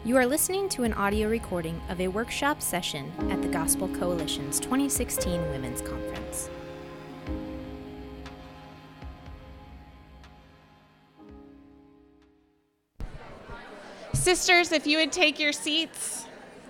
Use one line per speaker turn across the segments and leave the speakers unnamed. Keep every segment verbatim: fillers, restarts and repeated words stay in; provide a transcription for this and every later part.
You are listening to an audio recording of a workshop session at the Gospel Coalition's twenty sixteen Women's Conference.
Sisters, if you would take your seats.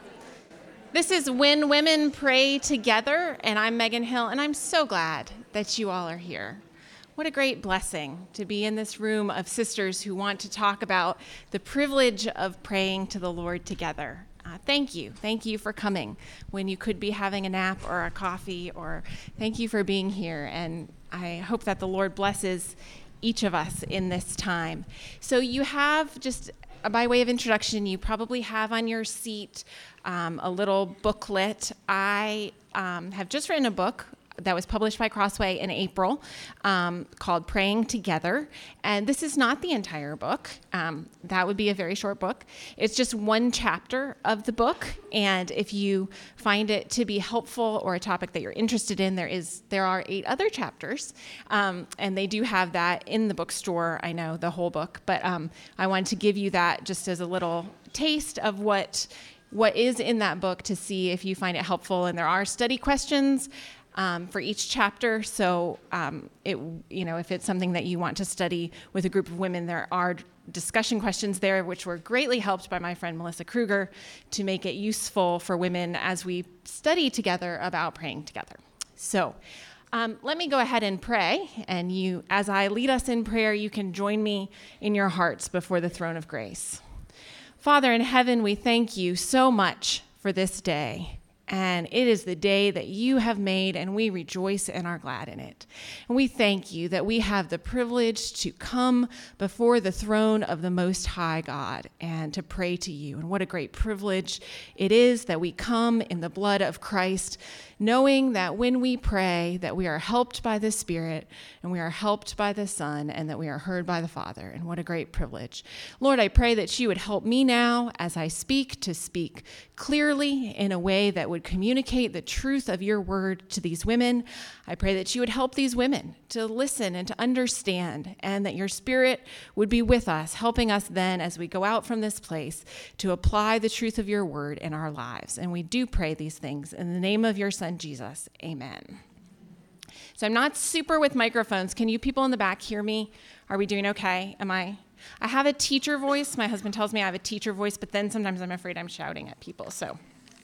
This is When Women Pray Together, and I'm Megan Hill, and I'm so glad that you all are here. What a great blessing to be in this room of sisters who want to talk about the privilege of praying to the Lord together. Uh, thank you. Thank you for coming when you could be having a nap or a coffee, or thank you for being here. And I hope that the Lord blesses each of us in this time. So you have, just by way of introduction, you probably have on your seat um, a little booklet. I um, have just written a book that was published by Crossway in April um, called Praying Together. And this is not the entire book. Um, that would be a very short book. It's just one chapter of the book. And if you find it to be helpful or a topic that you're interested in, there is there are eight other chapters. Um, and they do have that in the bookstore, I know, the whole book. But um, I wanted to give you that just as a little taste of what what is in that book to see if you find it helpful. And there are study questions Um, for each chapter, so um, it, you know, if it's something that you want to study with a group of women, there are discussion questions there, which were greatly helped by my friend Melissa Kruger to make it useful for women as we study together about praying together. So um, let me go ahead and pray, and you, as I lead us in prayer, you can join me in your hearts before the throne of grace. Father in heaven, we thank you so much for this day. And it is the day that you have made, and we rejoice and are glad in it. And we thank you that we have the privilege to come before the throne of the Most High God and to pray to you. And what a great privilege it is that we come in the blood of Christ, knowing that when we pray, that we are helped by the Spirit, and we are helped by the Son, and that we are heard by the Father. And what a great privilege. Lord, I pray that you would help me now as I speak to speak clearly in a way that would communicate the truth of your word to these women. I pray that you would help these women to listen and to understand, and that your Spirit would be with us, helping us then as we go out from this place to apply the truth of your word in our lives. And we do pray these things in the name of your Son, Jesus. Amen. So I'm not super with microphones. Can you people in the back hear me? Are we doing okay? Am I? I have a teacher voice. My husband tells me I have a teacher voice, but then sometimes I'm afraid I'm shouting at people. So,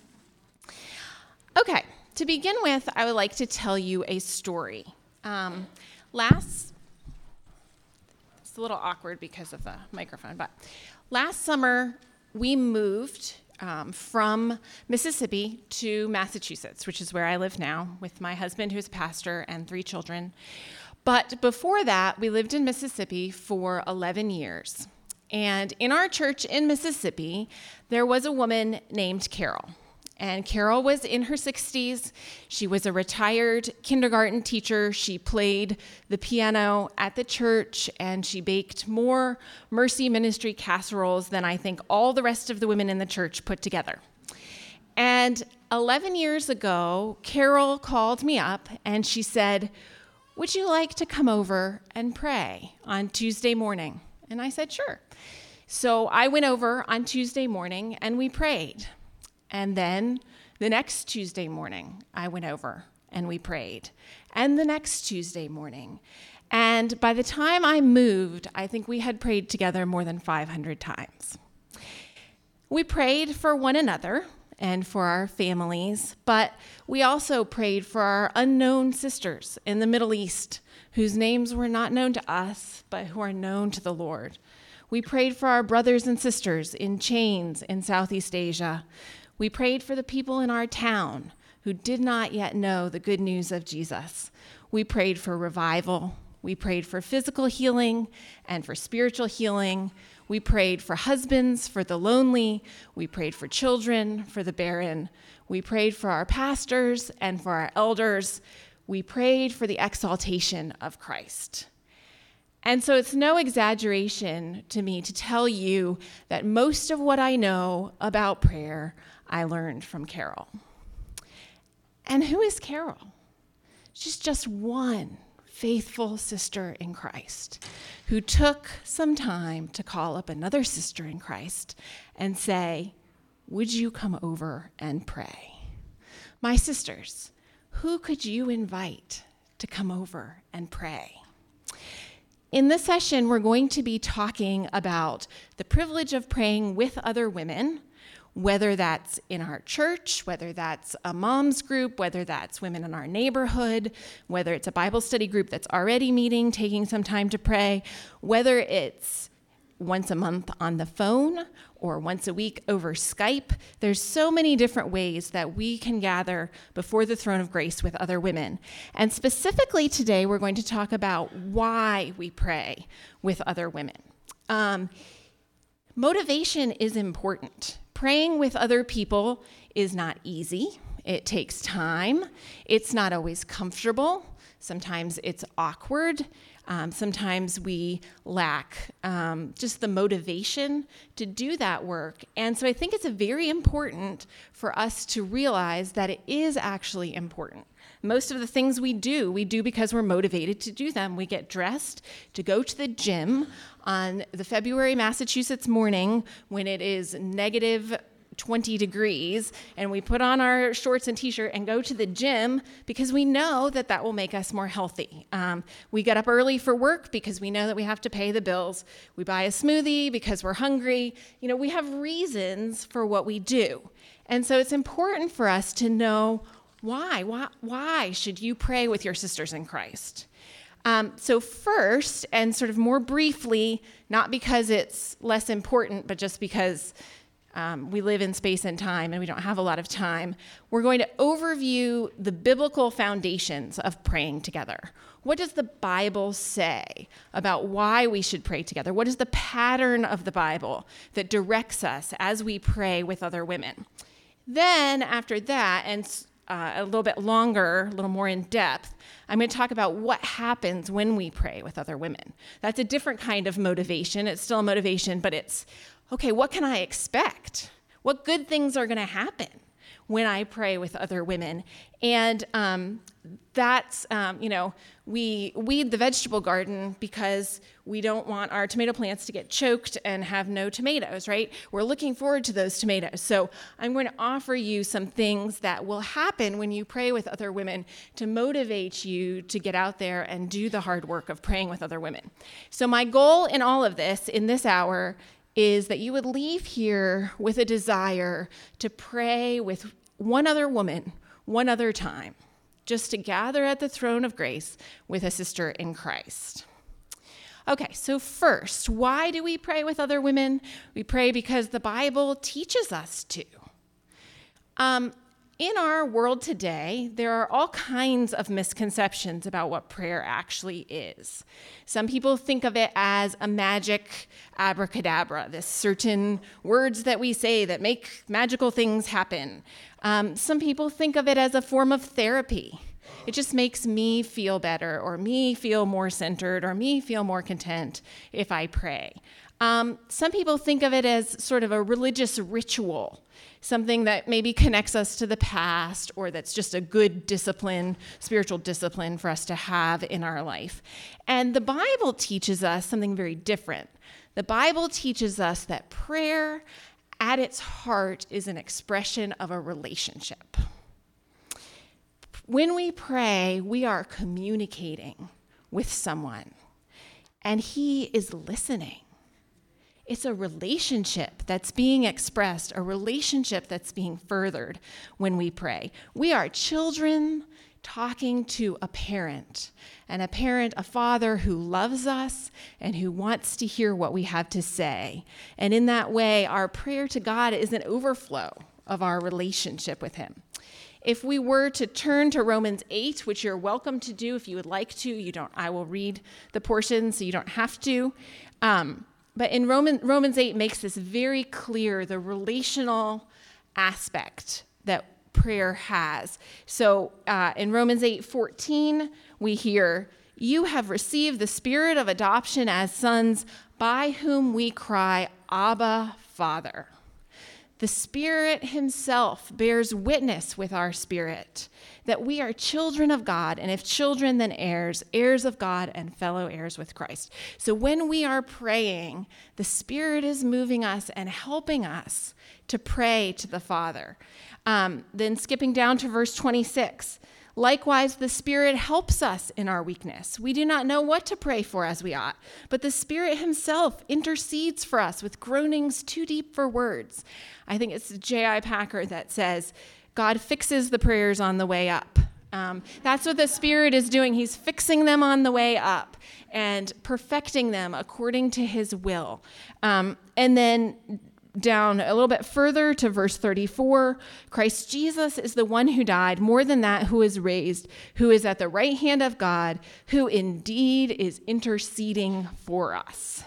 okay, to begin with, I would like to tell you a story. Um, last, it's a little awkward because of the microphone, but last summer we moved um, from Mississippi to Massachusetts, which is where I live now with my husband, who's a pastor, and three children. But before that, we lived in Mississippi for eleven years. And in our church in Mississippi, there was a woman named Carol. And Carol was in her sixties. She was a retired kindergarten teacher. She played the piano at the church, and she baked more Mercy Ministry casseroles than I think all the rest of the women in the church put together. And eleven years ago, Carol called me up, and she said, "Would you like to come over and pray on Tuesday morning?" And I said, sure. So I went over on Tuesday morning and we prayed. And then the next Tuesday morning, I went over and we prayed. And the next Tuesday morning. And by the time I moved, I think we had prayed together more than five hundred times. We prayed for one another and for our families, but we also prayed for our unknown sisters in the Middle East, whose names were not known to us, but who are known to the Lord. We prayed for our brothers and sisters in chains in Southeast Asia. We prayed for the people in our town who did not yet know the good news of Jesus. We prayed for revival. We prayed for physical healing and for spiritual healing. We prayed for husbands, for the lonely. We prayed for children, for the barren. We prayed for our pastors and for our elders. We prayed for the exaltation of Christ. And so it's no exaggeration to me to tell you that most of what I know about prayer, I learned from Carol. And who is Carol? She's just one faithful sister in Christ who took some time to call up another sister in Christ and say, would you come over and pray? My sisters, who could you invite to come over and pray? In this session, we're going to be talking about the privilege of praying with other women, whether that's in our church, whether that's a mom's group, whether that's women in our neighborhood, whether it's a Bible study group that's already meeting, taking some time to pray, whether it's once a month on the phone or once a week over Skype. There's so many different ways that we can gather before the throne of grace with other women. And specifically today, we're going to talk about why we pray with other women. Um, motivation is important. Praying with other people is not easy. It takes time. It's not always comfortable. Sometimes it's awkward. Um, sometimes we lack um, just the motivation to do that work. And so I think it's a very important for us to realize that it is actually important. Most of the things we do, we do because we're motivated to do them. We get dressed to go to the gym on the February Massachusetts morning when it is negative twenty degrees, and we put on our shorts and t-shirt and go to the gym because we know that that will make us more healthy. Um, we get up early for work because we know that we have to pay the bills. We buy a smoothie because we're hungry. You know, we have reasons for what we do. And so it's important for us to know why. Why, why should you pray with your sisters in Christ? Um, so first, and sort of more briefly, not because it's less important, but just because Um, we live in space and time and we don't have a lot of time, we're going to overview the biblical foundations of praying together. What does the Bible say about why we should pray together? What is the pattern of the Bible that directs us as we pray with other women? Then after that, and uh, a little bit longer, a little more in depth, I'm going to talk about what happens when we pray with other women. That's a different kind of motivation. It's still a motivation, but it's okay, what can I expect? What good things are going to happen when I pray with other women? And um, that's, um, you know, we weed the vegetable garden because we don't want our tomato plants to get choked and have no tomatoes, right? We're looking forward to those tomatoes. So I'm going to offer you some things that will happen when you pray with other women to motivate you to get out there and do the hard work of praying with other women. So my goal in all of this, in this hour, is that you would leave here with a desire to pray with one other woman, one other time, just to gather at the throne of grace with a sister in Christ. Okay, so first, why do we pray with other women? We pray because the Bible teaches us to. Um, In our world today, there are all kinds of misconceptions about what prayer actually is. Some people think of it as a magic abracadabra, this certain words that we say that make magical things happen. Um, some people think of it as a form of therapy. It just makes me feel better, or me feel more centered, or me feel more content if I pray. Um, some people think of it as sort of a religious ritual, something that maybe connects us to the past, or that's just a good discipline, spiritual discipline for us to have in our life. And the Bible teaches us something very different. The Bible teaches us that prayer at its heart is an expression of a relationship. When we pray, we are communicating with someone, and he is listening. It's a relationship that's being expressed, a relationship that's being furthered when we pray. We are children talking to a parent, and a parent, a father who loves us and who wants to hear what we have to say. And in that way, our prayer to God is an overflow of our relationship with him. If we were to turn to Romans eight, which you're welcome to do if you would like to, you don't. I will read the portion so you don't have to. Um, But in Roman, Romans eight makes this very clear, the relational aspect that prayer has. So uh, in Romans eight fourteen, we hear, "You have received the spirit of adoption as sons, by whom we cry, Abba, Father." The Spirit himself bears witness with our spirit that we are children of God, and if children, then heirs, heirs of God and fellow heirs with Christ. So when we are praying, the Spirit is moving us and helping us to pray to the Father. Um, then skipping down to verse twenty-six. Likewise, the Spirit helps us in our weakness. We do not know what to pray for as we ought, but the Spirit himself intercedes for us with groanings too deep for words. I think it's J I Packer that says, God fixes the prayers on the way up. Um, that's what the Spirit is doing. He's fixing them on the way up and perfecting them according to his will. Um, and then down a little bit further to verse thirty-four, Christ Jesus is the one who died, more than that, who is raised, who is at the right hand of God, who indeed is interceding for us.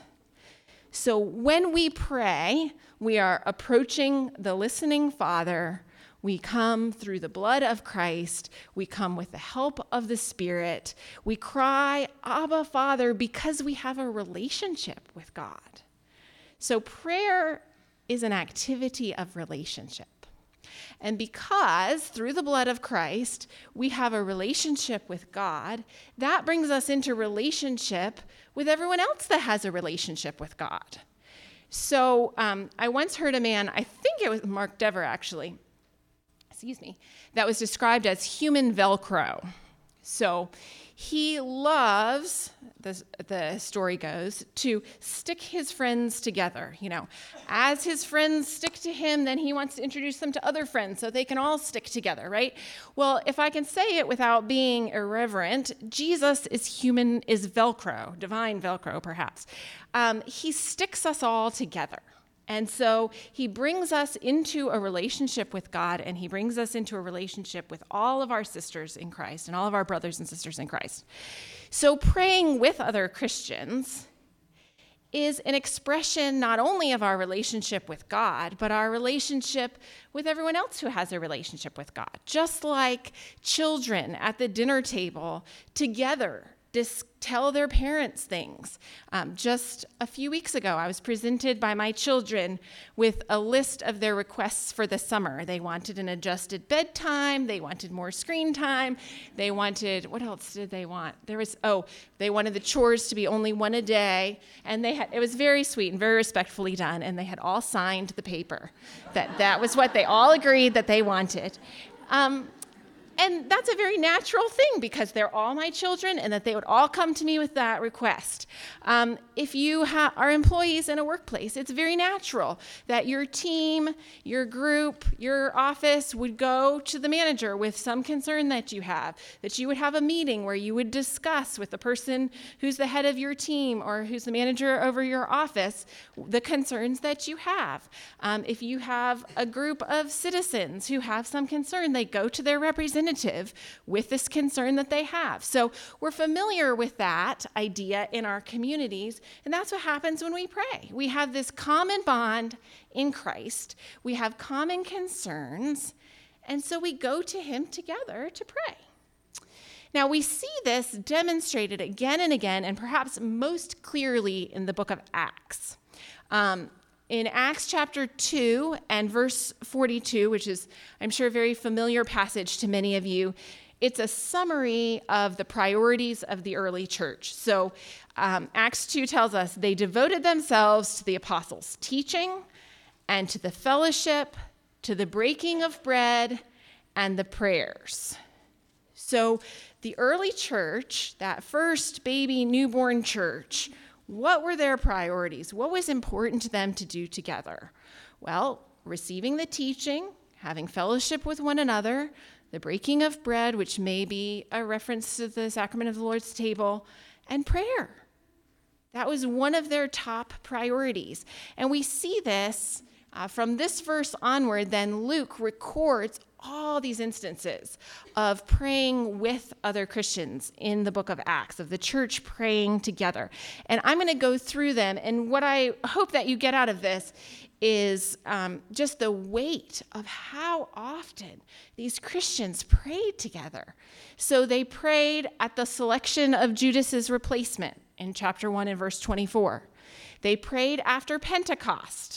So when we pray, we are approaching the listening Father. We come through the blood of Christ. We come with the help of the Spirit. We cry, Abba, Father, because we have a relationship with God. So prayer is an activity of relationship. And because through the blood of Christ, we have a relationship with God, that brings us into relationship with everyone else that has a relationship with God. So um, I once heard a man, I think it was Mark Dever actually, excuse me, that was described as human Velcro. So he loves, the, the story goes, to stick his friends together. You know, as his friends stick to him, then he wants to introduce them to other friends so they can all stick together, right? Well, if I can say it without being irreverent, Jesus is human, is Velcro, divine Velcro perhaps. Um, he sticks us all together. And so he brings us into a relationship with God, and he brings us into a relationship with all of our sisters in Christ and all of our brothers and sisters in Christ. So praying with other Christians is an expression not only of our relationship with God, but our relationship with everyone else who has a relationship with God. Just like children at the dinner table together Dis- tell their parents things. Um, just a few weeks ago, I was presented by my children with a list of their requests for the summer. They wanted an adjusted bedtime. They wanted more screen time. They wanted, what else did they want? There was, oh, they wanted the chores to be only one a day. And they had, it was very sweet and very respectfully done. And they had all signed the paper that that was what they all agreed that they wanted. Um, And that's a very natural thing because they're all my children and that they would all come to me with that request. Um, if you ha- are employees in a workplace, it's very natural that your team, your group, your office would go to the manager with some concern that you have, that you would have a meeting where you would discuss with the person who's the head of your team or who's the manager over your office the concerns that you have. Um, if you have a group of citizens who have some concern, they go to their representative with this concern that they have. So we're familiar with that idea in our communities, and that's what happens when we pray. We have this common bond in Christ. We have common concerns, and so we go to him together to pray. Now, we see this demonstrated again and again, and perhaps most clearly in the book of Acts. Um, In Acts chapter two and verse forty-two, which is, I'm sure, a very familiar passage to many of you, it's a summary of the priorities of the early church. So um, Acts two tells us they devoted themselves to the apostles' teaching and to the fellowship, to the breaking of bread, and the prayers. So the early church, that first baby newborn church, what were their priorities? What was important to them to do together? Well, receiving the teaching, having fellowship with one another, the breaking of bread, which may be a reference to the sacrament of the Lord's table, and prayer. That was one of their top priorities. And we see this uh, from this verse onward, then Luke records all these instances of praying with other Christians in the book of Acts, of the church praying together. And I'm going to go through them. And what I hope that you get out of this is um, just the weight of how often these Christians prayed together. So they prayed at the selection of Judas's replacement in chapter one and verse twenty-four. They prayed after Pentecost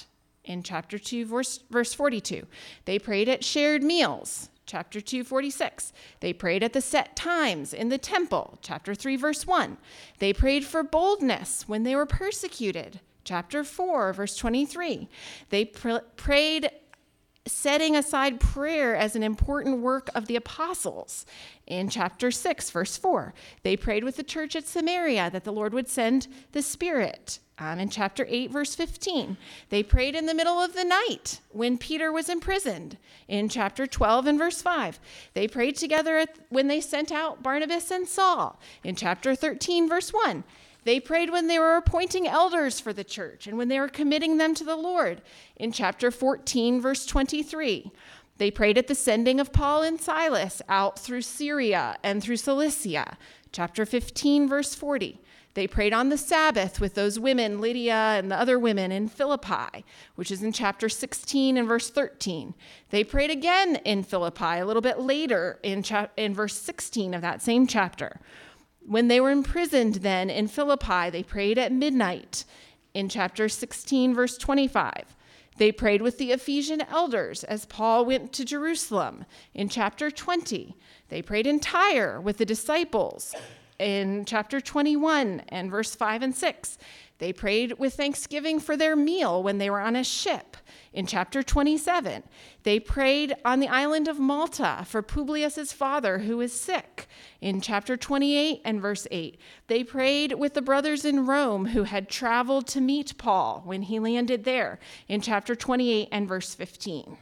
in chapter two, verse, verse forty-two. They prayed at shared meals, chapter two, forty-six. They prayed at the set times in the temple, chapter three, verse one. They prayed for boldness when they were persecuted, chapter four, verse twenty-three. They pr- prayed setting aside prayer as an important work of the apostles in chapter six, verse four. They prayed with the church at Samaria that the Lord would send the Spirit. Um, in chapter eight, verse fifteen. They prayed in the middle of the night when Peter was imprisoned in chapter twelve and verse five. They prayed together at, when they sent out Barnabas and Saul in chapter thirteen, verse one. They prayed when they were appointing elders for the church and when they were committing them to the Lord in chapter fourteen, verse twenty-three. They prayed at the sending of Paul and Silas out through Syria and through Cilicia, chapter fifteen, verse forty. They prayed on the Sabbath with those women, Lydia and the other women in Philippi, which is in chapter sixteen and verse thirteen. They prayed again in Philippi a little bit later in, cha- in verse sixteen of that same chapter. When they were imprisoned then in Philippi, they prayed at midnight in chapter sixteen, verse twenty-five. They prayed with the Ephesian elders as Paul went to Jerusalem in chapter twenty. They prayed in Tyre with the disciples in chapter twenty-one and verse five and six. They prayed with thanksgiving for their meal when they were on a ship in chapter twenty-seven. They prayed on the island of Malta for Publius's father who is sick in chapter twenty-eight and verse eight. They prayed with the brothers in Rome who had traveled to meet Paul when he landed there in chapter twenty-eight and verse fifteen.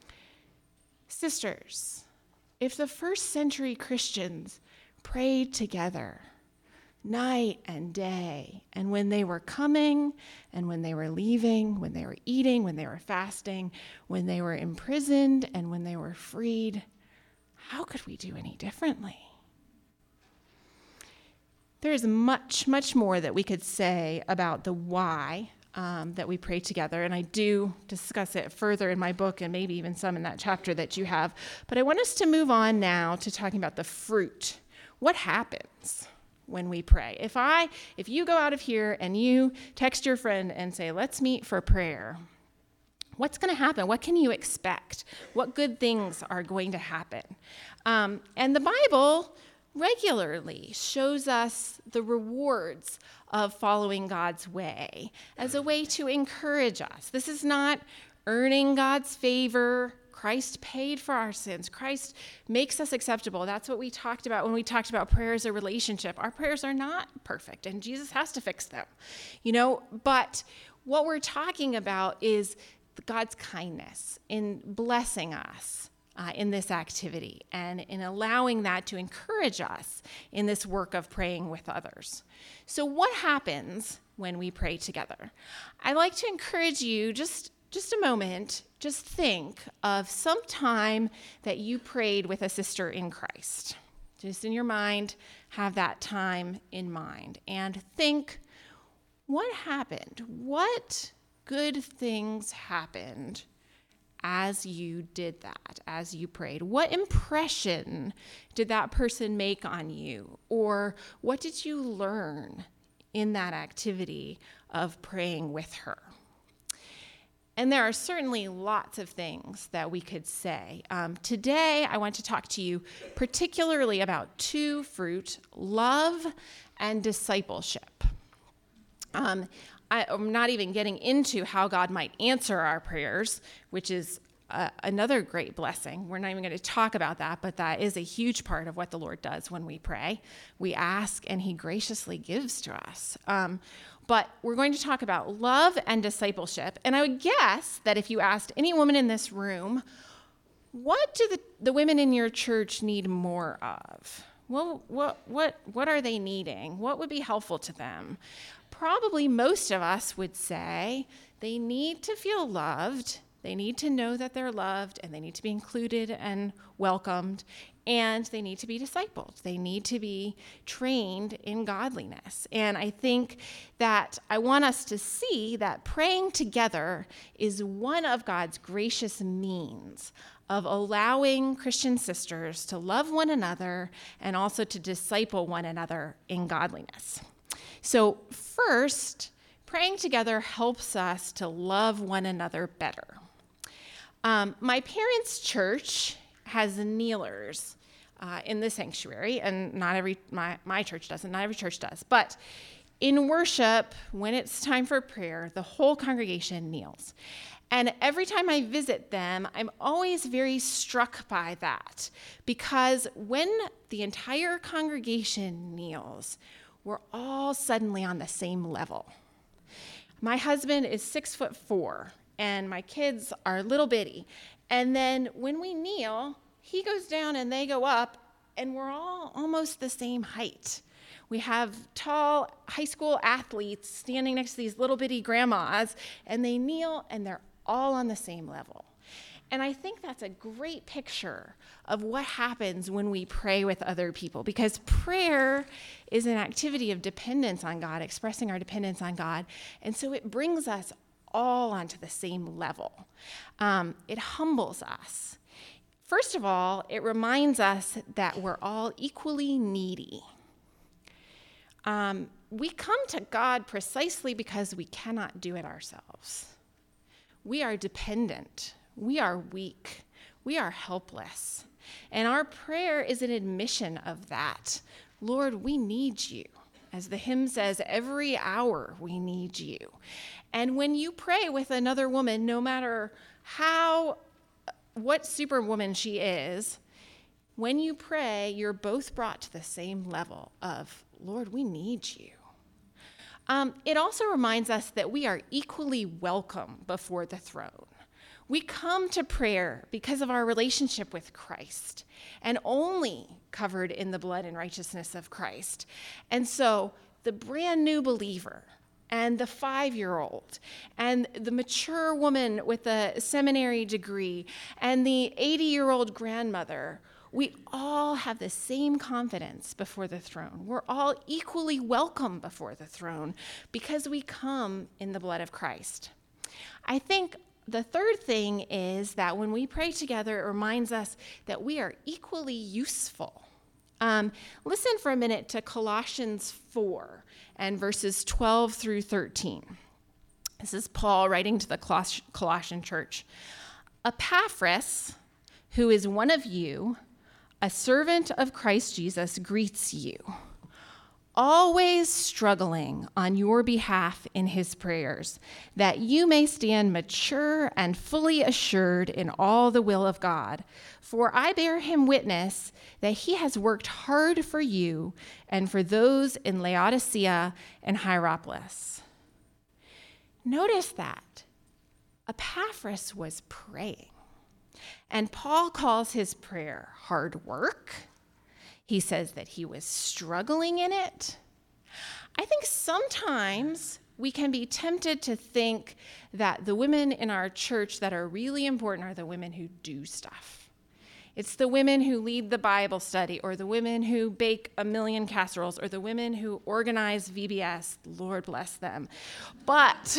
Sisters, if the first century Christians prayed together night and day, and when they were coming and when they were leaving, when they were eating, when they were fasting, when they were imprisoned and when they were freed, how could we do any differently? There is much, much more that we could say about the why um, that we pray together, and I do discuss it further in my book and maybe even some in that chapter that you have. But I want us to move on now to talking about the fruit. What happens when we pray? If I, if you go out of here and you text your friend and say, let's meet for prayer, what's going to happen? What can you expect? What good things are going to happen? Um, and the Bible regularly shows us the rewards of following God's way as a way to encourage us. This is not earning God's favor. Christ paid for our sins. Christ makes us acceptable. That's what we talked about when we talked about prayer as a relationship. Our prayers are not perfect, and Jesus has to fix them, you know, but what we're talking about is God's kindness in blessing us uh, in this activity and in allowing that to encourage us in this work of praying with others. So what happens when we pray together? I like to encourage you just Just a moment, just think of some time that you prayed with a sister in Christ. Just in your mind, have that time in mind and think, what happened? What good things happened as you did that, as you prayed? What impression did that person make on you? Or what did you learn in that activity of praying with her? And there are certainly lots of things that we could say. Um, today, I want to talk to you particularly about two fruit, love and discipleship. Um, I, I'm not even getting into how God might answer our prayers, which is uh, another great blessing. We're not even going to talk about that, but that is a huge part of what the Lord does when we pray. We ask, and he graciously gives to us. Um, But we're going to talk about love and discipleship. And I would guess that if you asked any woman in this room, what do the, the women in your church need more of? Well, what, what, what are they needing? What would be helpful to them? Probably most of us would say they need to feel loved. They need to know that they're loved, and they need to be included and welcomed, and they need to be discipled. They need to be trained in godliness. And I think that I want us to see that praying together is one of God's gracious means of allowing Christian sisters to love one another and also to disciple one another in godliness. So first, praying together helps us to love one another better. Um, my parents' church has kneelers uh, in the sanctuary, and not every my, my church doesn't, not every church does. But in worship, when it's time for prayer, the whole congregation kneels. And every time I visit them, I'm always very struck by that, because when the entire congregation kneels, we're all suddenly on the same level. My husband is six foot four, and my kids are little bitty. And then when we kneel, he goes down and they go up, and we're all almost the same height. We have tall high school athletes standing next to these little bitty grandmas, and they kneel, and they're all on the same level. And I think that's a great picture of what happens when we pray with other people, because prayer is an activity of dependence on God, expressing our dependence on God. And so it brings us all onto the same level. Um, it humbles us. First of all, it reminds us that we're all equally needy. Um, we come to God precisely because we cannot do it ourselves. We are dependent. We are weak. We are helpless. And our prayer is an admission of that. Lord, we need you. As the hymn says, every hour we need you. And when you pray with another woman, no matter how, what superwoman she is, when you pray, you're both brought to the same level of, Lord, we need you. Um, it also reminds us that we are equally welcome before the throne. We come to prayer because of our relationship with Christ, and only covered in the blood and righteousness of Christ. And so the brand new believer and the five-year-old and the mature woman with a seminary degree and the eighty-year-old grandmother, we all have the same confidence before the throne. We're all equally welcome before the throne because we come in the blood of Christ. I think the third thing is that when we pray together, it reminds us that we are equally useful. Um, listen for a minute to Colossians four and verses twelve through thirteen. This is Paul writing to the Coloss- Colossian church. Epaphras, who is one of you, a servant of Christ Jesus, greets you, always struggling on your behalf in his prayers, that you may stand mature and fully assured in all the will of God. For I bear him witness that he has worked hard for you and for those in Laodicea and Hierapolis. Notice that Epaphras was praying, and Paul calls his prayer hard work. He says that he was struggling in it. I think sometimes we can be tempted to think that the women in our church that are really important are the women who do stuff. It's the women who lead the Bible study, or the women who bake a million casseroles, or the women who organize V B S. Lord bless them. But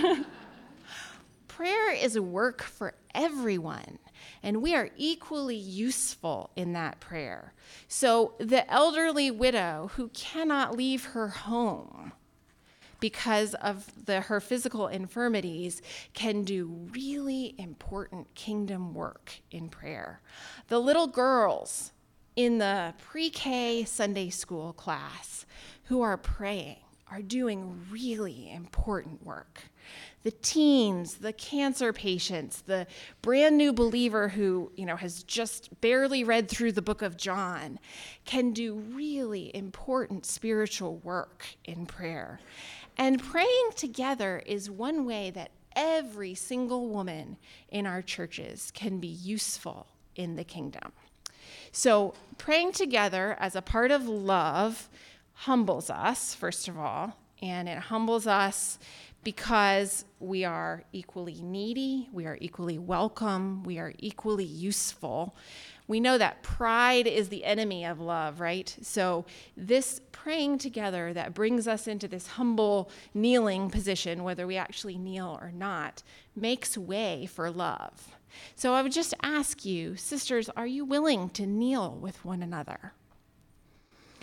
prayer is a work for everyone, and we are equally useful in that prayer. So the elderly widow who cannot leave her home because of the, her physical infirmities can do really important kingdom work in prayer. The little girls in the pre-K Sunday school class who are praying are doing really important work. The teens, the cancer patients, the brand new believer who, you know, has just barely read through the book of John can do really important spiritual work in prayer. And praying together is one way that every single woman in our churches can be useful in the kingdom. So praying together as a part of love humbles us, first of all, and it humbles us because we are equally needy, we are equally welcome, we are equally useful. We know that pride is the enemy of love, right? So this praying together that brings us into this humble kneeling position, whether we actually kneel or not, makes way for love. So I would just ask you, sisters, are you willing to kneel with one another?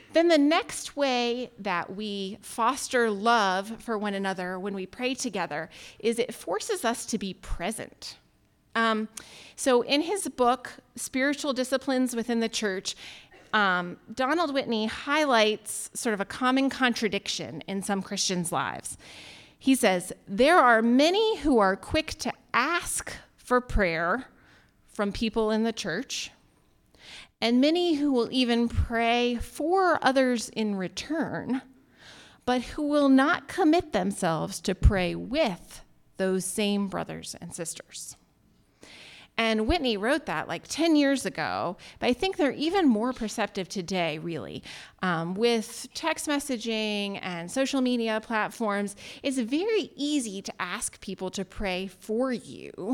Then the next way that we foster love for one another when we pray together is it forces us to be present. Um, so in his book, Spiritual Disciplines Within the Church, um, Donald Whitney highlights sort of a common contradiction in some Christians' lives. He says, there are many who are quick to ask for prayer from people in the church, and many who will even pray for others in return, but who will not commit themselves to pray with those same brothers and sisters. And Whitney wrote that like ten years ago, but I think they're even more perceptive today, really. Um, with text messaging and social media platforms, it's very easy to ask people to pray for you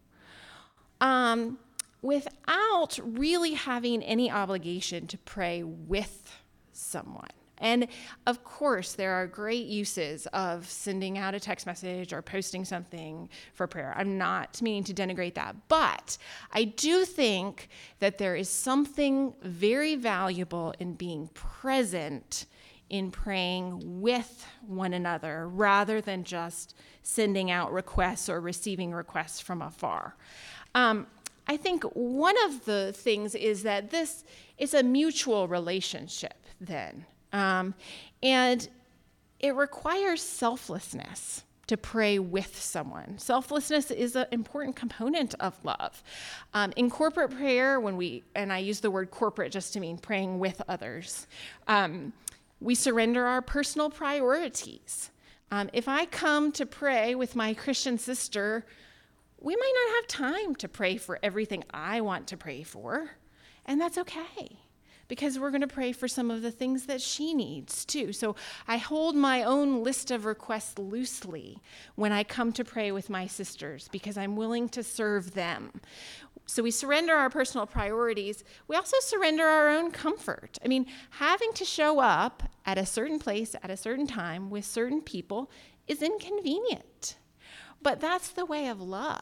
um, without really having any obligation to pray with someone. And of course, there are great uses of sending out a text message or posting something for prayer. I'm not meaning to denigrate that, but I do think that there is something very valuable in being present in praying with one another rather than just sending out requests or receiving requests from afar. Um, I think one of the things is that this is a mutual relationship then. Um, and it requires selflessness to pray with someone. Selflessness is an important component of love. Um, in corporate prayer, when we, and I use the word corporate just to mean praying with others, um, we surrender our personal priorities. Um, if I come to pray with my Christian sister, we might not have time to pray for everything I want to pray for, and that's okay, because we're going to pray for some of the things that she needs too. So I hold my own list of requests loosely when I come to pray with my sisters because I'm willing to serve them. So we surrender our personal priorities. We also surrender our own comfort. I mean, having to show up at a certain place at a certain time with certain people is inconvenient, but that's the way of love.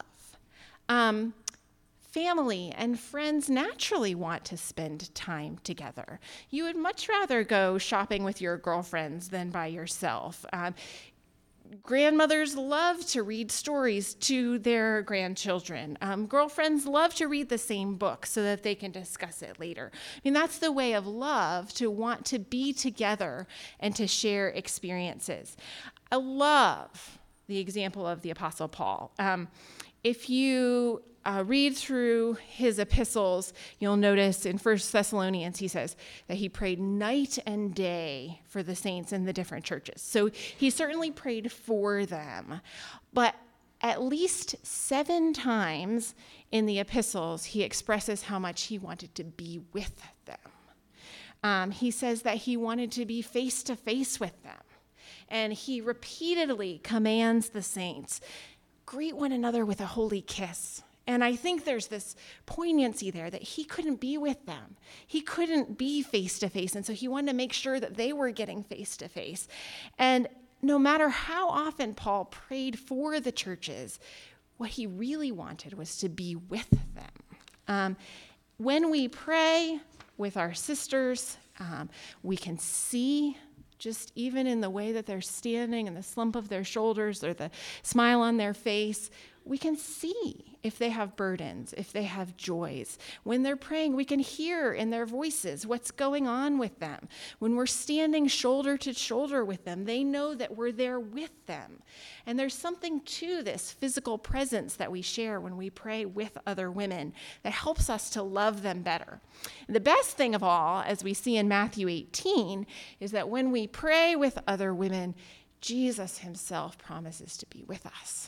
Um, Family and friends naturally want to spend time together. You would much rather go shopping with your girlfriends than by yourself. Um, grandmothers love to read stories to their grandchildren. Um, girlfriends love to read the same book so that they can discuss it later. I mean, that's the way of love, to want to be together and to share experiences. I love the example of the Apostle Paul. Um, if you Uh, read through his epistles, you'll notice in First Thessalonians, he says that he prayed night and day for the saints in the different churches. So he certainly prayed for them. But at least seven times in the epistles, he expresses how much he wanted to be with them. Um, he says that he wanted to be face to face with them. And he repeatedly commands the saints, greet one another with a holy kiss. And I think there's this poignancy there that he couldn't be with them. He couldn't be face-to-face, and so he wanted to make sure that they were getting face-to-face. And no matter how often Paul prayed for the churches, what he really wanted was to be with them. Um, when we pray with our sisters, um, we can see, just even in the way that they're standing and the slump of their shoulders or the smile on their face, we can see if they have burdens, if they have joys. When they're praying, we can hear in their voices what's going on with them. When we're standing shoulder to shoulder with them, they know that we're there with them. And there's something to this physical presence that we share when we pray with other women that helps us to love them better. And the best thing of all, as we see in Matthew eighteen, is that when we pray with other women, Jesus himself promises to be with us.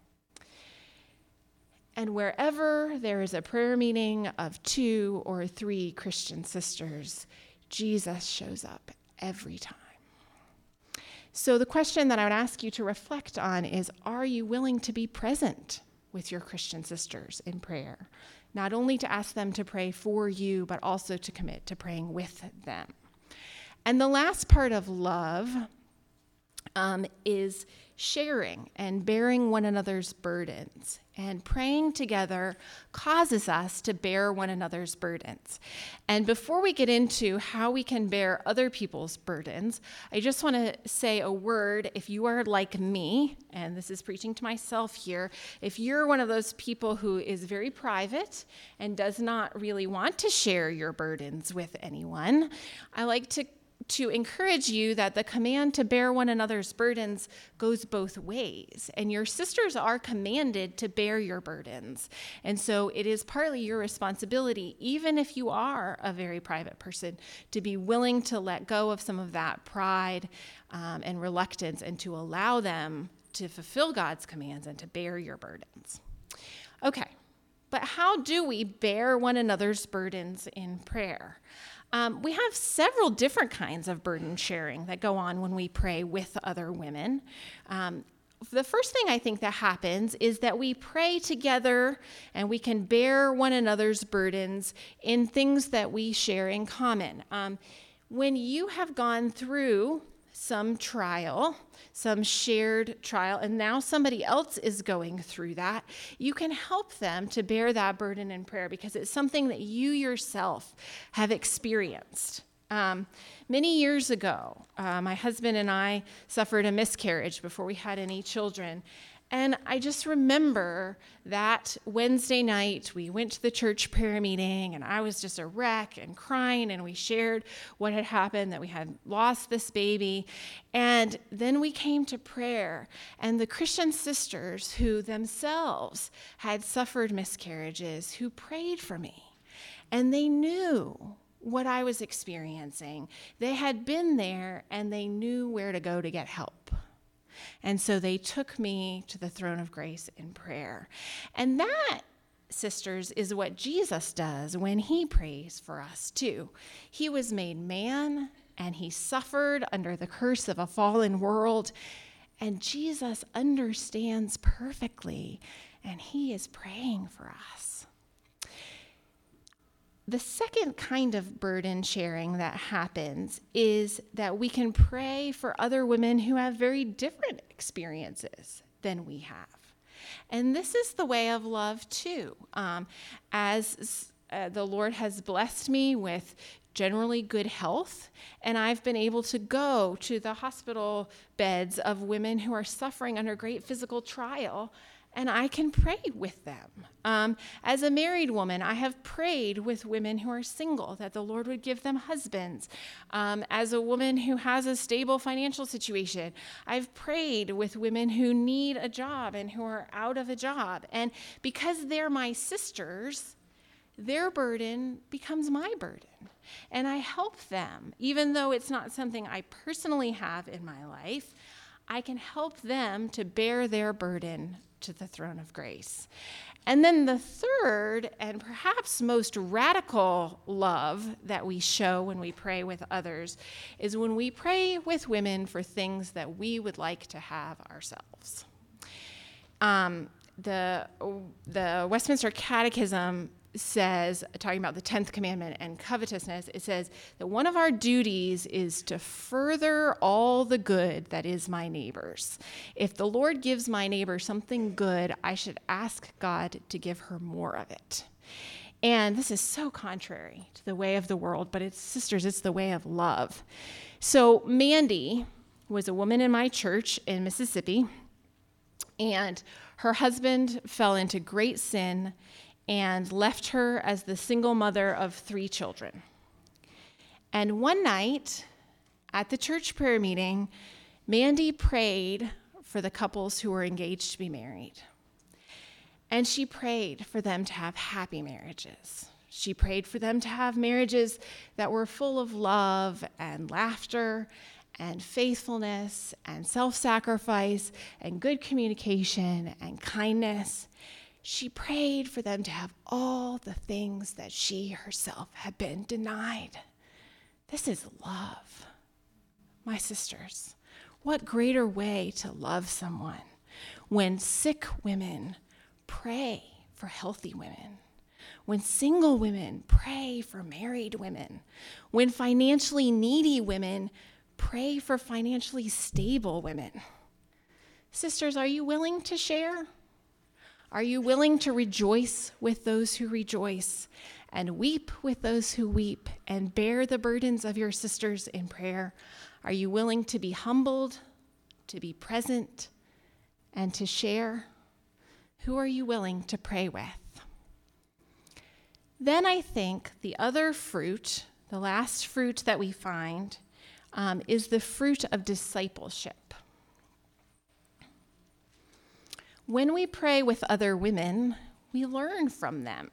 And wherever there is a prayer meeting of two or three Christian sisters, Jesus shows up every time. So the question that I would ask you to reflect on is, are you willing to be present with your Christian sisters in prayer? Not only to ask them to pray for you, but also to commit to praying with them. And the last part of love um, is sharing and bearing one another's burdens. And praying together causes us to bear one another's burdens. And before we get into how we can bear other people's burdens, I just want to say a word. If you are like me, and this is preaching to myself here, if you're one of those people who is very private and does not really want to share your burdens with anyone, I like to to encourage you that the command to bear one another's burdens goes both ways. And your sisters are commanded to bear your burdens. And so it is partly your responsibility, even if you are a very private person, to be willing to let go of some of that pride um, and reluctance and to allow them to fulfill God's commands and to bear your burdens. Okay, but how do we bear one another's burdens in prayer? Um, we have several different kinds of burden sharing that go on when we pray with other women. Um, the first thing I think that happens is that we pray together and we can bear one another's burdens in things that we share in common. Um, when you have gone through some trial, some shared trial, and now somebody else is going through that, you can help them to bear that burden in prayer because it's something that you yourself have experienced. Um, many years ago, uh, my husband and I suffered a miscarriage before we had any children. And I just remember that Wednesday night, we went to the church prayer meeting, and I was just a wreck and crying, and we shared what had happened, that we had lost this baby. And then we came to prayer, and the Christian sisters who themselves had suffered miscarriages, who prayed for me, and they knew what I was experiencing. They had been there, and they knew where to go to get help. And so they took me to the throne of grace in prayer. And that, sisters, is what Jesus does when he prays for us too. He was made man, and he suffered under the curse of a fallen world. And Jesus understands perfectly, and he is praying for us. The second kind of burden sharing that happens is that we can pray for other women who have very different experiences than we have. And this is the way of love too. Um, as uh, the Lord has blessed me with generally good health, and I've been able to go to the hospital beds of women who are suffering under great physical trial, and I can pray with them. Um, as a married woman, I have prayed with women who are single, that the Lord would give them husbands. Um, as a woman who has a stable financial situation, I've prayed with women who need a job and who are out of a job. And because they're my sisters, their burden becomes my burden. And I help them, even though it's not something I personally have in my life, I can help them to bear their burden to the throne of grace. And then the third and perhaps most radical love that we show when we pray with others is when we pray with women for things that we would like to have ourselves. Um, the, the Westminster Catechism says, talking about the tenth commandment and covetousness, it says that one of our duties is to further all the good that is my neighbor's. If the Lord gives my neighbor something good, I should ask God to give her more of it. And this is so contrary to the way of the world, but it's, sisters, it's the way of love. So Mandy was a woman in my church in Mississippi, and her husband fell into great sin and left her as the single mother of three children. And one night at the church prayer meeting, Mandy prayed for the couples who were engaged to be married. And she prayed for them to have happy marriages. She prayed for them to have marriages that were full of love and laughter and faithfulness and self-sacrifice and good communication and kindness. She prayed for them to have all the things that she herself had been denied. This is love. My sisters, what greater way to love someone when sick women pray for healthy women, when single women pray for married women, when financially needy women pray for financially stable women. Sisters, are you willing to share? Are you willing to rejoice with those who rejoice and weep with those who weep and bear the burdens of your sisters in prayer? Are you willing to be humbled, to be present, and to share? Who are you willing to pray with? Then I think the other fruit, the last fruit that we find, um, is the fruit of discipleship. When we pray with other women, we learn from them.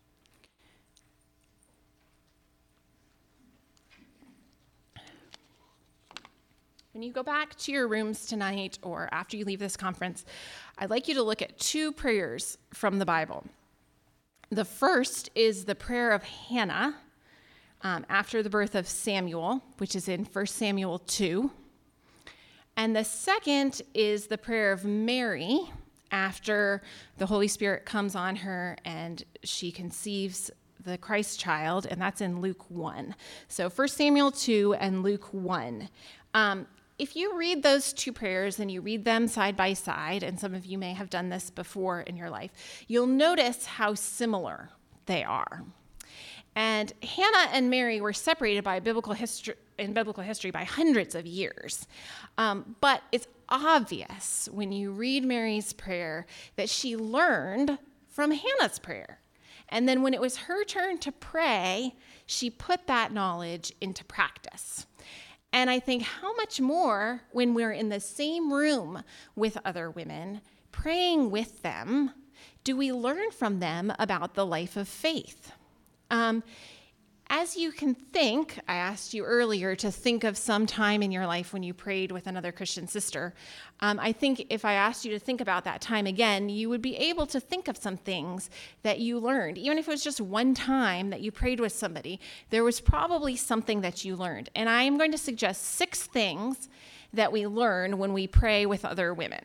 When you go back to your rooms tonight or after you leave this conference, I'd like you to look at two prayers from the Bible. The first is the prayer of Hannah um, after the birth of Samuel, which is in First Samuel two. And the second is the prayer of Mary after the Holy Spirit comes on her and she conceives the Christ child, and that's in Luke one. So First Samuel two and Luke one. Um, if you read those two prayers and you read them side by side, and some of you may have done this before in your life, you'll notice how similar they are. And Hannah and Mary were separated by biblical history, in biblical history by hundreds of years. Um, but it's obvious when you read Mary's prayer that she learned from Hannah's prayer. And then when it was her turn to pray, she put that knowledge into practice. And I think how much more when we're in the same room with other women, praying with them, do we learn from them about the life of faith? Um, as you can think, I asked you earlier to think of some time in your life when you prayed with another Christian sister. Um, I think if I asked you to think about that time again, you would be able to think of some things that you learned. Even if it was just one time that you prayed with somebody, there was probably something that you learned. And I am going to suggest six things that we learn when we pray with other women.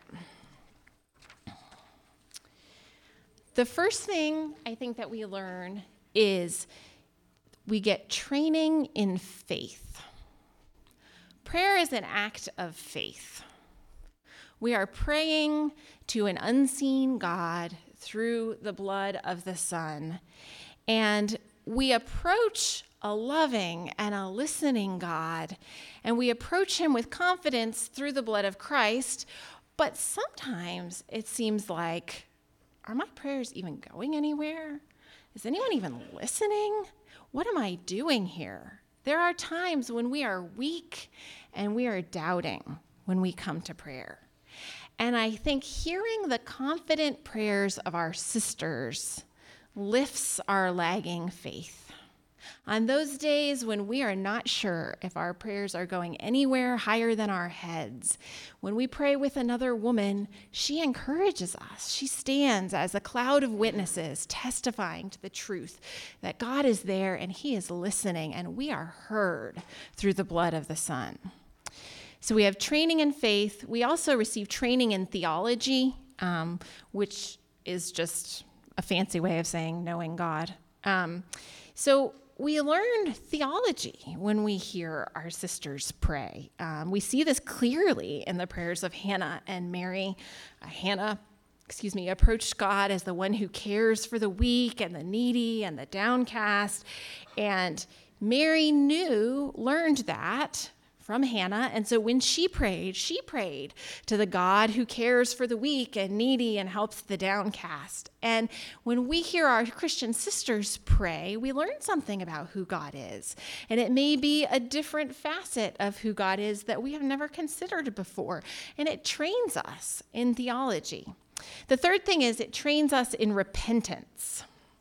The first thing I think that we learn is we get training in faith. Prayer is an act of faith. We are praying to an unseen God through the blood of the Son. And we approach a loving and a listening God, and we approach him with confidence through the blood of Christ. But sometimes it seems like, are my prayers even going anywhere? Is anyone even listening? What am I doing here? There are times when we are weak and we are doubting when we come to prayer. And I think hearing the confident prayers of our sisters lifts our lagging faith. On those days when we are not sure if our prayers are going anywhere higher than our heads, when we pray with another woman, she encourages us. She stands as a cloud of witnesses testifying to the truth that God is there and he is listening and we are heard through the blood of the Son. So we have training in faith. We also receive training in theology, um, which is just a fancy way of saying knowing God. Um, so we learn theology when we hear our sisters pray. Um, we see this clearly in the prayers of Hannah and Mary. Uh, Hannah, excuse me, approached God as the one who cares for the weak and the needy and the downcast. And Mary knew, learned that from Hannah. And so when she prayed, she prayed to the God who cares for the weak and needy and helps the downcast. And when we hear our Christian sisters pray, we learn something about who God is. And it may be a different facet of who God is that we have never considered before. And it trains us in theology. The third thing is it trains us in repentance.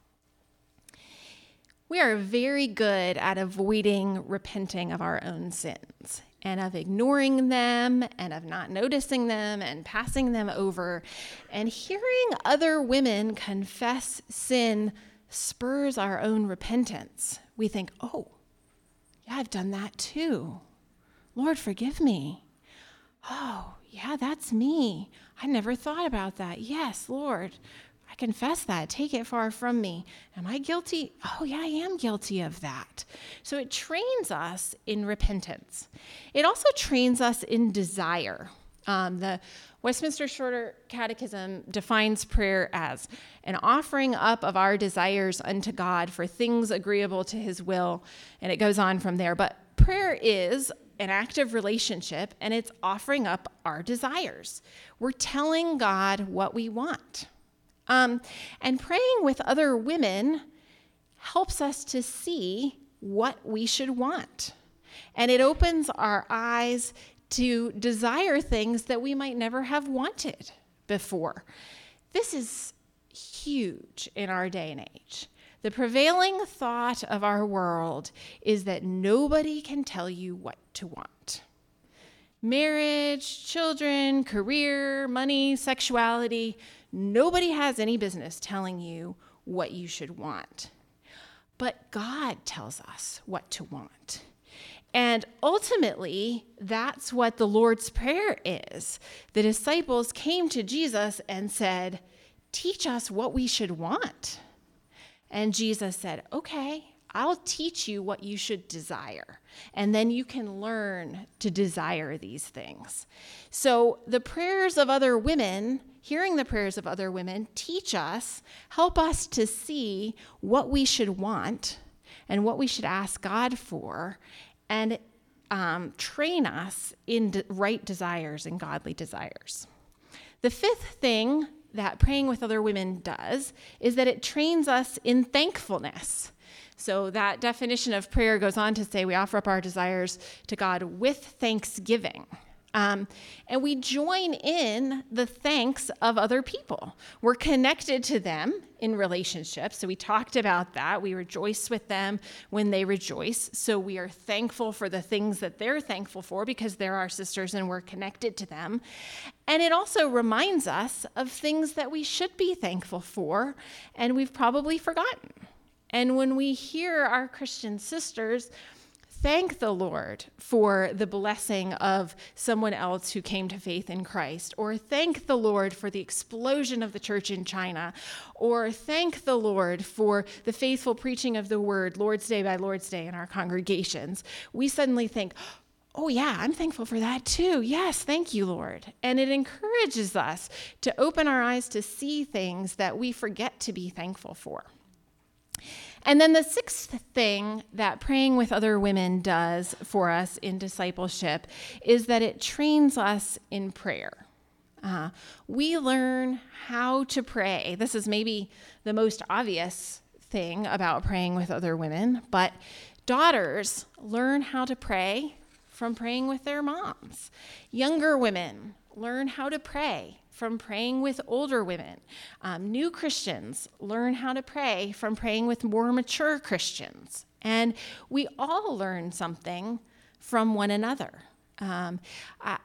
We are very good at avoiding repenting of our own sins and of ignoring them and of not noticing them and passing them over. And hearing other women confess sin spurs our own repentance. We think, oh, yeah, I've done that too. Lord, forgive me. Oh, yeah, that's me. I never thought about that. Yes, Lord, I confess that. Take it far from me. Am I guilty? Oh, yeah, I am guilty of that. So it trains us in repentance. It also trains us in desire. Um, the Westminster Shorter Catechism defines prayer as an offering up of our desires unto God for things agreeable to his will, and it goes on from there. But prayer is an active relationship, and it's offering up our desires. We're telling God what we want. Um, and praying with other women helps us to see what we should want. And it opens our eyes to desire things that we might never have wanted before. This is huge in our day and age. The prevailing thought of our world is that nobody can tell you what to want. Marriage, children, career, money, sexuality, nobody has any business telling you what you should want. But God tells us what to want. And ultimately, that's what the Lord's Prayer is. The disciples came to Jesus and said, teach us what we should want. And Jesus said, okay, I'll teach you what you should desire. And then you can learn to desire these things. So the prayers of other women, hearing the prayers of other women, teach us, help us to see what we should want and what we should ask God for, and um, train us in de- right desires and godly desires. The fifth thing that praying with other women does is that it trains us in thankfulness. So that definition of prayer goes on to say we offer up our desires to God with thanksgiving. Um, and we join in the thanks of other people. We're connected to them in relationships. So we talked about that. We rejoice with them when they rejoice. So we are thankful for the things that they're thankful for because they're our sisters and we're connected to them. And it also reminds us of things that we should be thankful for and we've probably forgotten. And when we hear our Christian sisters thank the Lord for the blessing of someone else who came to faith in Christ, or thank the Lord for the explosion of the church in China, or thank the Lord for the faithful preaching of the word Lord's Day by Lord's Day in our congregations, we suddenly think, oh yeah, I'm thankful for that too. Yes, thank you, Lord. And it encourages us to open our eyes to see things that we forget to be thankful for. And then the sixth thing that praying with other women does for us in discipleship is that it trains us in prayer. Uh, we learn how to pray. This is maybe the most obvious thing about praying with other women, but daughters learn how to pray from praying with their moms. Younger women learn how to pray from praying with older women. Um, new Christians learn how to pray from praying with more mature Christians. And we all learn something from one another. Um, I,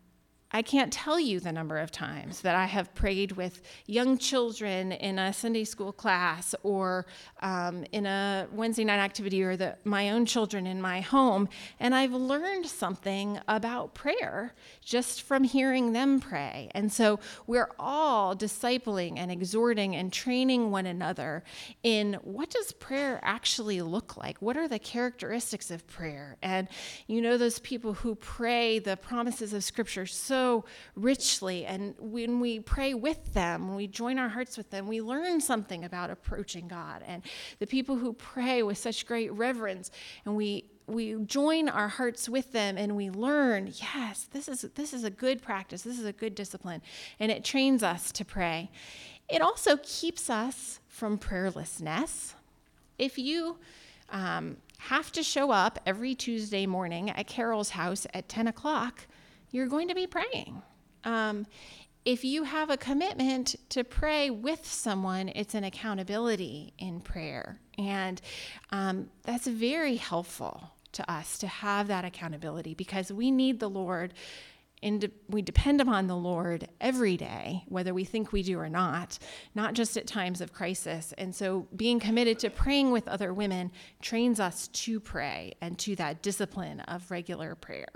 I can't tell you the number of times that I have prayed with young children in a Sunday school class or um, in a Wednesday night activity or the, my own children in my home, and I've learned something about prayer just from hearing them pray. And so we're all discipling and exhorting and training one another in what does prayer actually look like? What are the characteristics of prayer? And you know those people who pray the promises of Scripture so So richly, and when we pray with them, when we join our hearts with them, we learn something about approaching God. And the people who pray with such great reverence, and we we join our hearts with them, and we learn, yes, this is this is a good practice, this is a good discipline, and it trains us to pray. It also keeps us from prayerlessness. If you um, have to show up every Tuesday morning at Carol's house at ten o'clock, you're going to be praying. Um, if you have a commitment to pray with someone, it's an accountability in prayer. And um, that's very helpful to us to have that accountability because we need the Lord and de- we depend upon the Lord every day, whether we think we do or not, not just at times of crisis. And so being committed to praying with other women trains us to pray and to that discipline of regular prayer.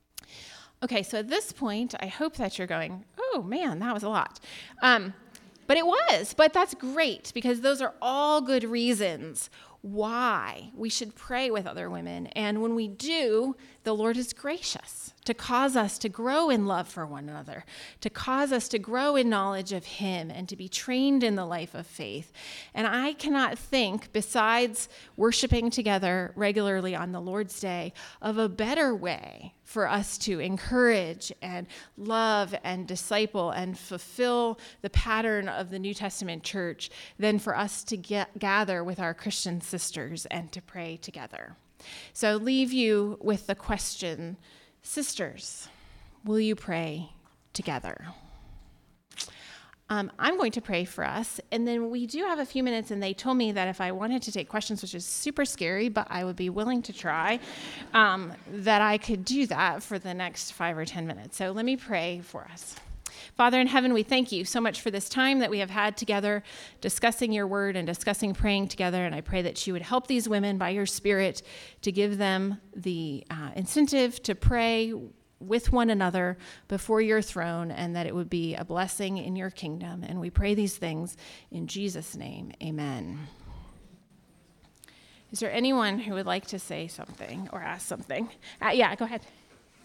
Okay, so at this point, I hope that you're going, oh man, that was a lot. Um, But it was, but that's great because those are all good reasons why we should pray with other women. And when we do, the Lord is gracious to cause us to grow in love for one another, to cause us to grow in knowledge of him and to be trained in the life of faith. And I cannot think, besides worshiping together regularly on the Lord's Day, of a better way for us to encourage and love and disciple and fulfill the pattern of the New Testament church than for us to get, gather with our Christian sisters and to pray together. So I'll leave you with the question, sisters, will you pray together? Um, I'm going to pray for us, and then we do have a few minutes, and they told me that if I wanted to take questions, which is super scary, but I would be willing to try, um, that I could do that for the next five or ten minutes. So let me pray for us. Father in heaven, we thank you so much for this time that we have had together discussing your word and discussing praying together, and I pray that you would help these women by your Spirit to give them the uh, incentive to pray with one another before your throne, and that it would be a blessing in your kingdom. And we pray these things in Jesus' name. Amen. Is there anyone who would like to say something or ask something? Uh, yeah, go ahead.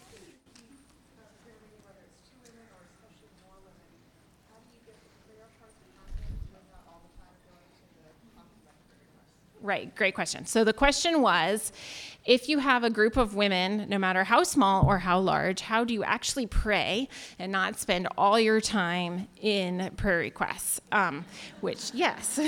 Right, great question. So the question was, if you have a group of women, no matter how small or how large, how do you actually pray and not spend all your time in prayer requests? Um, which, yes.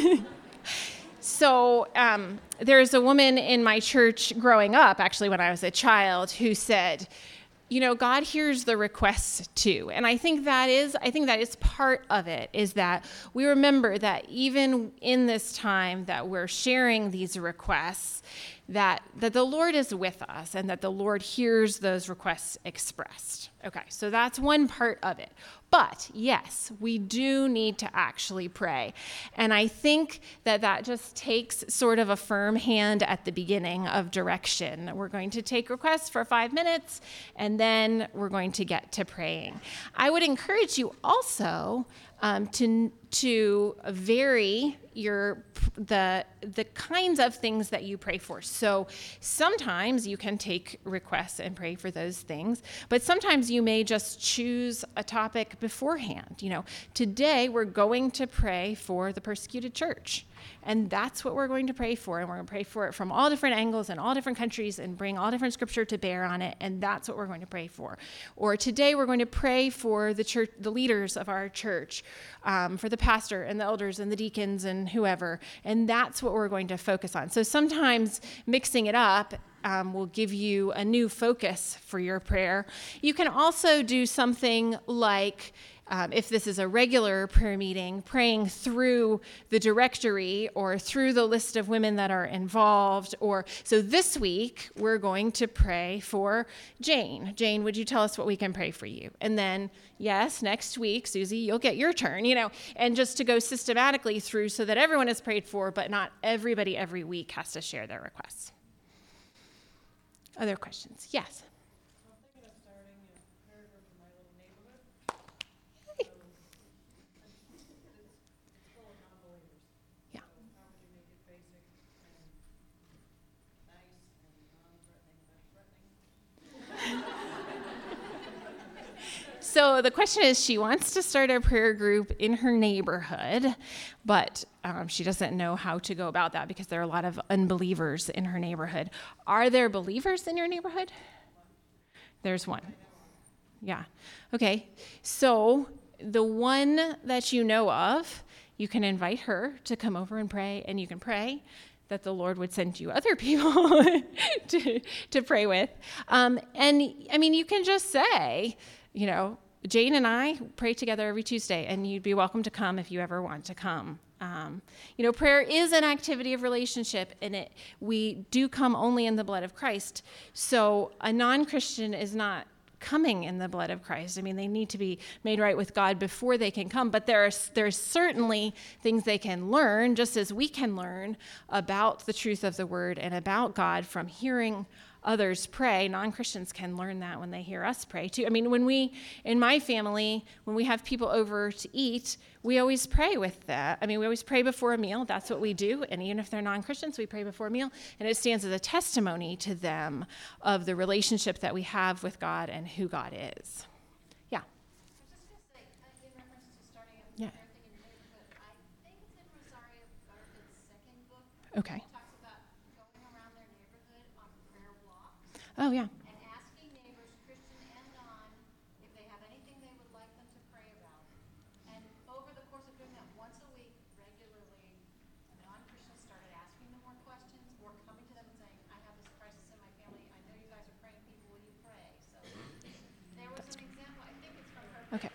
So um, there's a woman in my church growing up, actually when I was a child, who said, you know, God hears the requests too. And I think that is, I think that is part of it, is that we remember that even in this time that we're sharing these requests, that, that the Lord is with us and that the Lord hears those requests expressed. Okay, so that's one part of it. But yes, we do need to actually pray. And I think that that just takes sort of a firm hand at the beginning of direction. We're going to take requests for five minutes, and then we're going to get to praying. I would encourage you also um, to to vary your the the kinds of things that you pray for. So sometimes you can take requests and pray for those things, but sometimes you may just choose a topic beforehand. You know, today we're going to pray for the persecuted church. And that's what we're going to pray for. And we're going to pray for it from all different angles and all different countries and bring all different scripture to bear on it. And that's what we're going to pray for. Or today we're going to pray for the church, the leaders of our church, um, for the pastor and the elders and the deacons and whoever. And that's what we're going to focus on. So sometimes mixing it up Um, will give you a new focus for your prayer. You can also do something like, um, if this is a regular prayer meeting, praying through the directory or through the list of women that are involved. Or so this week, we're going to pray for Jane. Jane, would you tell us what we can pray for you? And then, yes, next week, Susie, you'll get your turn, you know, and just to go systematically through so that everyone is prayed for, but not everybody every week has to share their requests. Other questions? Yes.
I'm thinking of starting a prayer group in my little neighborhood.
Hey.
So, it's, it's full of non-believers.
Yeah.
So how would you make it basic and nice and non-threatening, but threatening?
So the question is, she wants to start a prayer group in her neighborhood, but um, she doesn't know how to go about that because there are a lot of unbelievers in her neighborhood. Are there believers in your neighborhood? There's one. Yeah. Okay. So the one that you know of, you can invite her to come over and pray, and you can pray that the Lord would send you other people to, to pray with. Um, and I mean, you can just say, you know, Jane and I pray together every Tuesday, and you'd be welcome to come if you ever want to come. Um, you know, prayer is an activity of relationship, and it we do come only in the blood of Christ. So a non-Christian is not coming in the blood of Christ. I mean, they need to be made right with God before they can come, but there are there's certainly things they can learn, just as we can learn about the truth of the word and about God from hearing others pray. Non-Christians can learn that when they hear us pray too. I mean, when we, in my family, when we have people over to eat, we always pray with that. I mean, we always pray before a meal. That's what we do. And even if they're non-Christians, we pray before a meal. And it stands as a testimony to them of the relationship that we have with God and who God is. Yeah.
I was just going to say, uh, in reference to starting a
Yeah.
prayer thing in your neighborhood, I think it's in Rosario Garfield's second book.
Okay.
It talks about going around their neighborhood on prayer walks
Oh, yeah.
and asking neighbors, Christian and non, if they have anything they would like them to pray about. And over the course of doing that once a week, regularly, non-Christians started asking them more questions or coming to them and saying, I have this crisis in my family. I know you guys are praying people. Will you pray? So there was an example. I think it's from her.
Okay.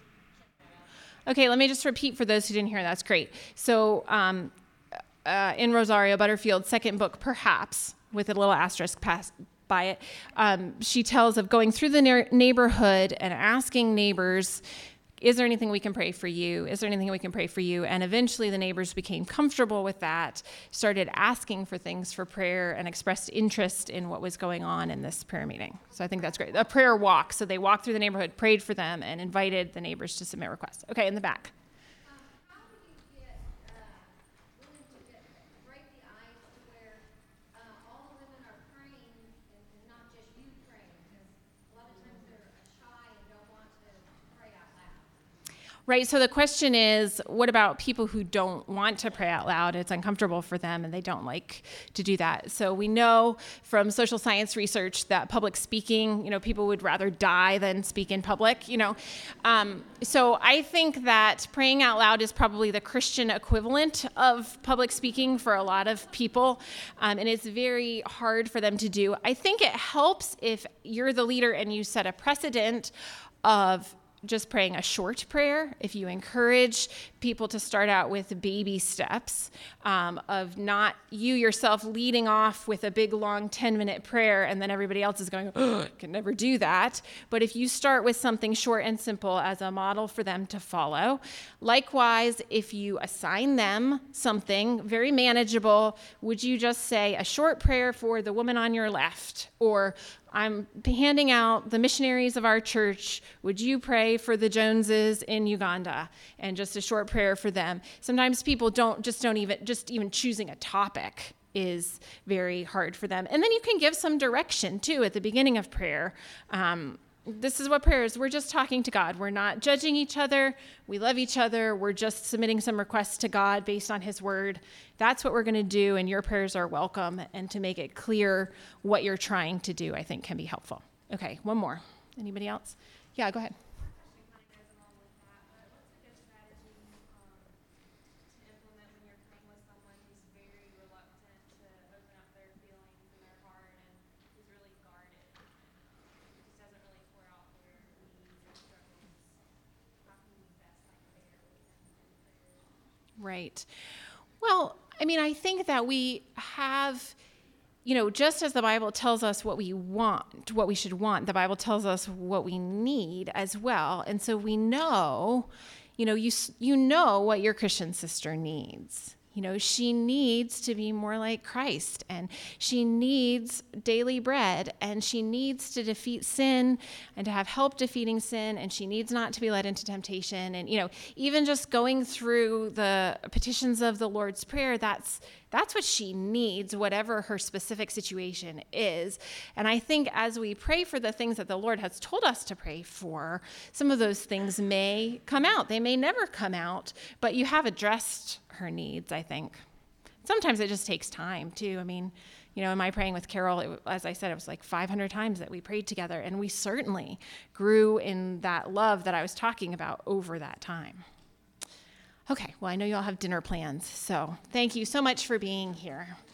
Okay, let me just repeat for those who didn't hear. That's great. So um, uh, in Rosario Butterfield's second book, Perhaps, with a little asterisk past by it, um, she tells of going through the na- neighborhood and asking neighbors, is there anything we can pray for you? Is there anything we can pray for you? And eventually the neighbors became comfortable with that, started asking for things for prayer, and expressed interest in what was going on in this prayer meeting. So I think that's great. A prayer walk. So they walked through the neighborhood, prayed for them, and invited the neighbors to submit requests. Okay, in the back.
Um, how do you get uh, willing to get, break the ice to where uh, all the women are praying and, and not just you praying? Because a lot of times they're shy and don't want to pray out loud.
Right, so the question is, what about people who don't want to pray out loud? It's uncomfortable for them and they don't like to do that. So we know from social science research that public speaking, you know, people would rather die than speak in public, you know. Um, so I think that praying out loud is probably the Christian equivalent of public speaking for a lot of people, um, and it's very hard for them to do. I think it helps if you're the leader and you set a precedent of just praying a short prayer. If you encourage people to start out with baby steps, um, of not you yourself leading off with a big long ten minute prayer and then everybody else is going, oh, I can never do that. But if you start with something short and simple as a model for them to follow. Likewise, if you assign them something very manageable, would you just say a short prayer for the woman on your left, or I'm handing out the missionaries of our church. Would you pray for the Joneses in Uganda? And just a short prayer for them. Sometimes people don't just don't even just even choosing a topic is very hard for them. And then you can give some direction too at the beginning of prayer. Um, this is what prayer is. We're just talking to God. We're not judging each other. We love each other. We're just submitting some requests to God based on his word. That's what we're going to do, and your prayers are welcome. And to make it clear what you're trying to do, I think can be helpful. Okay, one more. Anybody else? Yeah, go ahead. Right. Well, I mean, I think that we have, you know, just as the Bible tells us what we want, what we should want, the Bible tells us what we need as well. And so we know, you know, you you know what your Christian sister needs. You know, she needs to be more like Christ, and she needs daily bread, and she needs to defeat sin and to have help defeating sin, and she needs not to be led into temptation. And, you know, even just going through the petitions of the Lord's Prayer, that's that's what she needs, whatever her specific situation is. And I think as we pray for the things that the Lord has told us to pray for, some of those things may come out. They may never come out, but you have addressed her needs, I think. Sometimes it just takes time, too. I mean, you know, in my praying with Carol, it, as I said, it was like five hundred times that we prayed together, and we certainly grew in that love that I was talking about over that time. Okay, well, I know you all have dinner plans, so thank you so much for being here.